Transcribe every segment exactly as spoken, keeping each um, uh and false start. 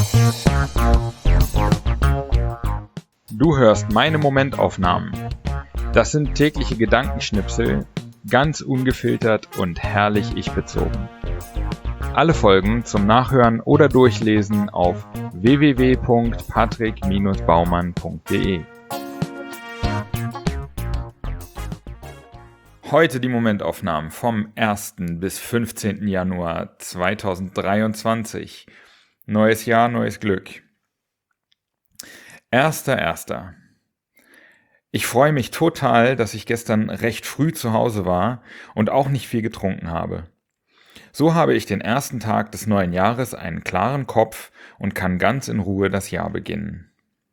Du hörst meine Momentaufnahmen. Das sind tägliche Gedankenschnipsel, ganz ungefiltert und herrlich ich-bezogen. Alle Folgen zum Nachhören oder Durchlesen auf w w w punkt patrick Bindestrich baumann punkt d e. Heute die Momentaufnahmen vom ersten bis fünfzehnten Januar zweitausenddreiundzwanzig. Neues Jahr, neues Glück. Erster Erster. Ich freue mich total, dass ich gestern recht früh zu Hause war und auch nicht viel getrunken habe. So habe ich den ersten Tag des neuen Jahres einen klaren Kopf und kann ganz in Ruhe das Jahr beginnen.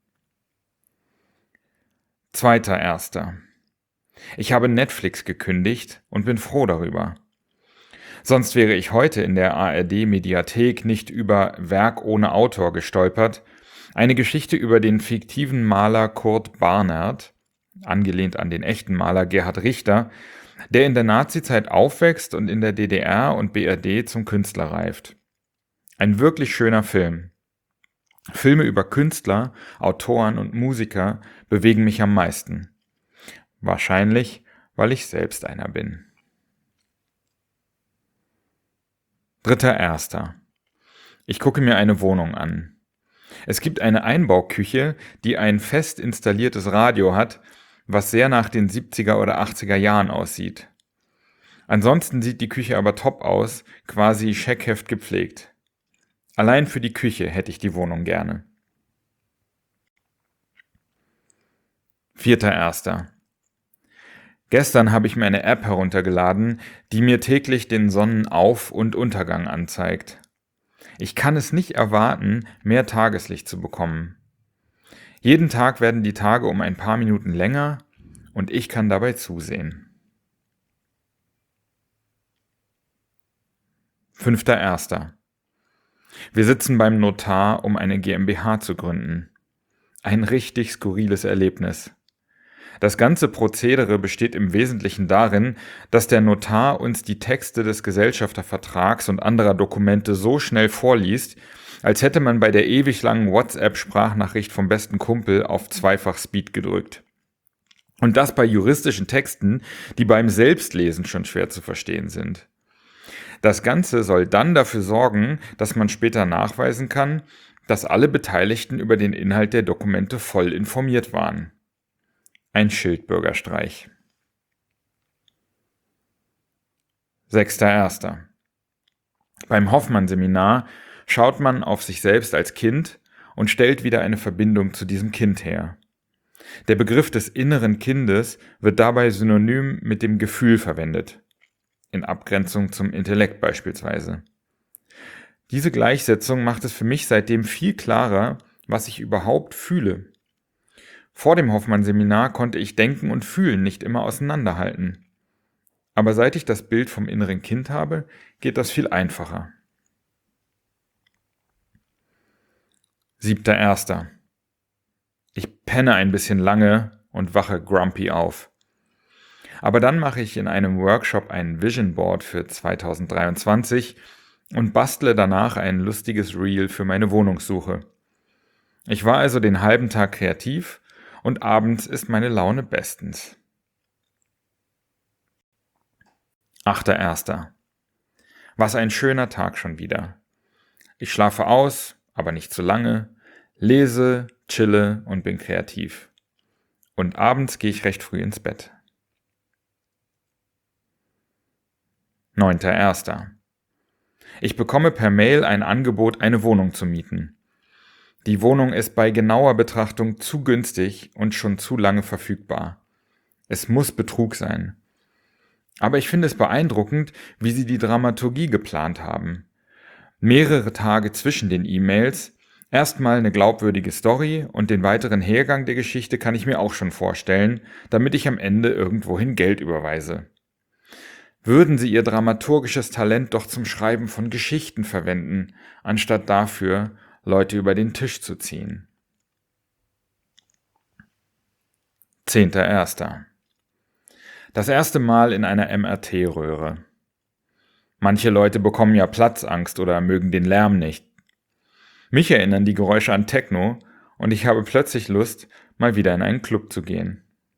Zweiter Erster. Ich habe Netflix gekündigt und bin froh darüber. Sonst wäre ich heute in der A R D-Mediathek nicht über Werk ohne Autor gestolpert, eine Geschichte über den fiktiven Maler Kurt Barnert, angelehnt an den echten Maler Gerhard Richter, der in der Nazizeit aufwächst und in der D D R und B R D zum Künstler reift. Ein wirklich schöner Film. Filme über Künstler, Autoren und Musiker bewegen mich am meisten. Wahrscheinlich, weil ich selbst einer bin. Dritter Erster. Ich gucke mir eine Wohnung an. Es gibt eine Einbauküche, die ein fest installiertes Radio hat, was sehr nach den siebziger oder achtziger Jahren aussieht. Ansonsten sieht die Küche aber top aus, quasi Scheckheft gepflegt. Allein für die Küche hätte ich die Wohnung gerne. Vierter Erster. Gestern habe ich mir eine App heruntergeladen, die mir täglich den Sonnenauf- und Untergang anzeigt. Ich kann es nicht erwarten, mehr Tageslicht zu bekommen. Jeden Tag werden die Tage um ein paar Minuten länger und ich kann dabei zusehen. Fünfter Erster. Wir sitzen beim Notar, um eine GmbH zu gründen. Ein richtig skurriles Erlebnis. Das ganze Prozedere besteht im Wesentlichen darin, dass der Notar uns die Texte des Gesellschaftervertrags und anderer Dokumente so schnell vorliest, als hätte man bei der ewig langen WhatsApp-Sprachnachricht vom besten Kumpel auf zweifach Speed gedrückt. Und das bei juristischen Texten, die beim Selbstlesen schon schwer zu verstehen sind. Das Ganze soll dann dafür sorgen, dass man später nachweisen kann, dass alle Beteiligten über den Inhalt der Dokumente voll informiert waren. Ein Schildbürgerstreich. Sechster Erster. Beim Hoffmann-Seminar schaut man auf sich selbst als Kind und stellt wieder eine Verbindung zu diesem Kind her. Der Begriff des inneren Kindes wird dabei synonym mit dem Gefühl verwendet, in Abgrenzung zum Intellekt beispielsweise. Diese Gleichsetzung macht es für mich seitdem viel klarer, was ich überhaupt fühle. Vor dem Hoffmann-Seminar konnte ich Denken und Fühlen nicht immer auseinanderhalten. Aber seit ich das Bild vom inneren Kind habe, geht das viel einfacher. Siebter Erster. Ich penne ein bisschen lange und wache grumpy auf. Aber dann mache ich in einem Workshop ein Vision Board für zweitausenddreiundzwanzig und bastle danach ein lustiges Reel für meine Wohnungssuche. Ich war also den halben Tag kreativ und abends ist meine Laune bestens. Achter Erster. Was ein schöner Tag schon wieder. Ich schlafe aus, aber nicht zu lange, lese, chille und bin kreativ. Und abends gehe ich recht früh ins Bett. Neunter Erster. Ich bekomme per Mail ein Angebot, eine Wohnung zu mieten. Die Wohnung ist bei genauer Betrachtung zu günstig und schon zu lange verfügbar. Es muss Betrug sein. Aber ich finde es beeindruckend, wie sie die Dramaturgie geplant haben. Mehrere Tage zwischen den E-Mails, erstmal eine glaubwürdige Story und den weiteren Hergang der Geschichte kann ich mir auch schon vorstellen, damit ich am Ende irgendwohin Geld überweise. Würden sie ihr dramaturgisches Talent doch zum Schreiben von Geschichten verwenden, anstatt dafür, Leute über den Tisch zu ziehen. Zehnter Erster. Das erste Mal in einer M R T-Röhre. Manche Leute bekommen ja Platzangst oder mögen den Lärm nicht. Mich erinnern die Geräusche an Techno und ich habe plötzlich Lust, mal wieder in einen Club zu gehen.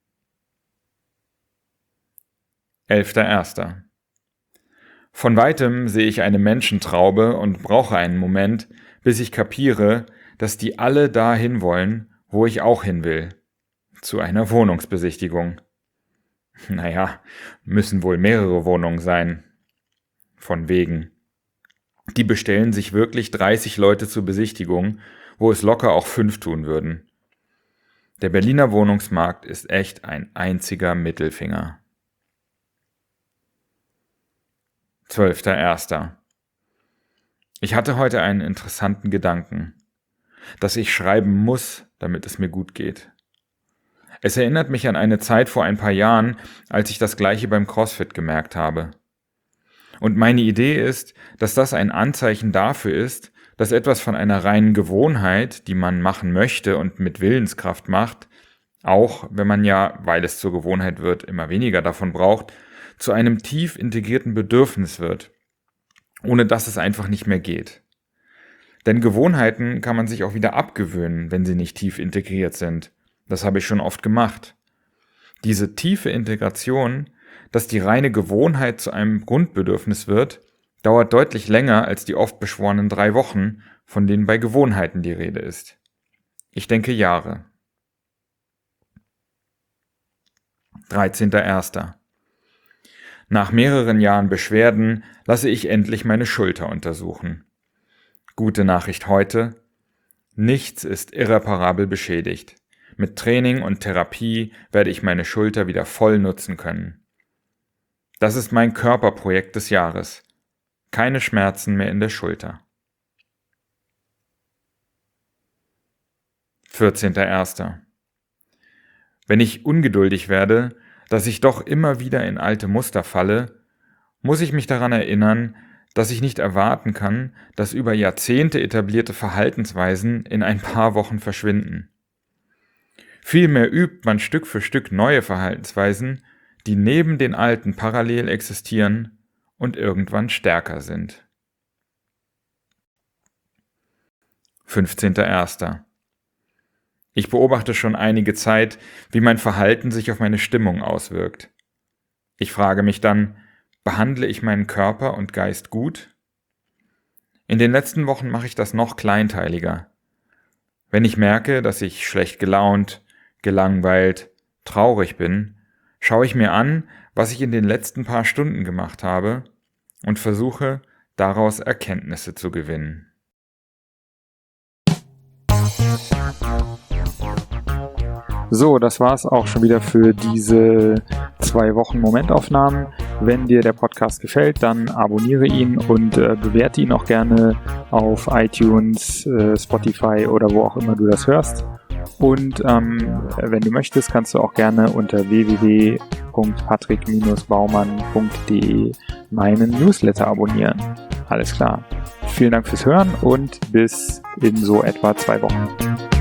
elfter erster Von weitem sehe ich eine Menschentraube und brauche einen Moment, bis ich kapiere, dass die alle dahin wollen, wo ich auch hin will. Zu einer Wohnungsbesichtigung. Naja, müssen wohl mehrere Wohnungen sein. Von wegen. Die bestellen sich wirklich dreißig Leute zur Besichtigung, wo es locker auch fünf tun würden. Der Berliner Wohnungsmarkt ist echt ein einziger Mittelfinger. zwölfter erster Ich hatte heute einen interessanten Gedanken, dass ich schreiben muss, damit es mir gut geht. Es erinnert mich an eine Zeit vor ein paar Jahren, als ich das Gleiche beim CrossFit gemerkt habe. Und meine Idee ist, dass das ein Anzeichen dafür ist, dass etwas von einer reinen Gewohnheit, die man machen möchte und mit Willenskraft macht, auch wenn man ja, weil es zur Gewohnheit wird, immer weniger davon braucht, zu einem tief integrierten Bedürfnis wird, ohne dass es einfach nicht mehr geht. Denn Gewohnheiten kann man sich auch wieder abgewöhnen, wenn sie nicht tief integriert sind. Das habe ich schon oft gemacht. Diese tiefe Integration, dass die reine Gewohnheit zu einem Grundbedürfnis wird, dauert deutlich länger als die oft beschworenen drei Wochen, von denen bei Gewohnheiten die Rede ist. Ich denke Jahre. dreizehnter erster Nach mehreren Jahren Beschwerden lasse ich endlich meine Schulter untersuchen. Gute Nachricht heute: Nichts ist irreparabel beschädigt. Mit Training und Therapie werde ich meine Schulter wieder voll nutzen können. Das ist mein Körperprojekt des Jahres. Keine Schmerzen mehr in der Schulter. vierzehnter erster Wenn ich ungeduldig werde, dass ich doch immer wieder in alte Muster falle, muss ich mich daran erinnern, dass ich nicht erwarten kann, dass über Jahrzehnte etablierte Verhaltensweisen in ein paar Wochen verschwinden. Vielmehr übt man Stück für Stück neue Verhaltensweisen, die neben den alten parallel existieren und irgendwann stärker sind. fünfzehnter erster Ich beobachte schon einige Zeit, wie mein Verhalten sich auf meine Stimmung auswirkt. Ich frage mich dann, behandle ich meinen Körper und Geist gut? In den letzten Wochen mache ich das noch kleinteiliger. Wenn ich merke, dass ich schlecht gelaunt, gelangweilt, traurig bin, schaue ich mir an, was ich in den letzten paar Stunden gemacht habe und versuche, daraus Erkenntnisse zu gewinnen. So, das war's auch schon wieder für diese zwei Wochen Momentaufnahmen. Wenn dir der Podcast gefällt, dann abonniere ihn und äh, bewerte ihn auch gerne auf iTunes, äh, Spotify oder wo auch immer du das hörst. Und ähm, wenn du möchtest, kannst du auch gerne unter w w w punkt patrick baumann punkt d e meinen Newsletter abonnieren. Alles klar. Vielen Dank fürs Hören und bis in so etwa zwei Wochen.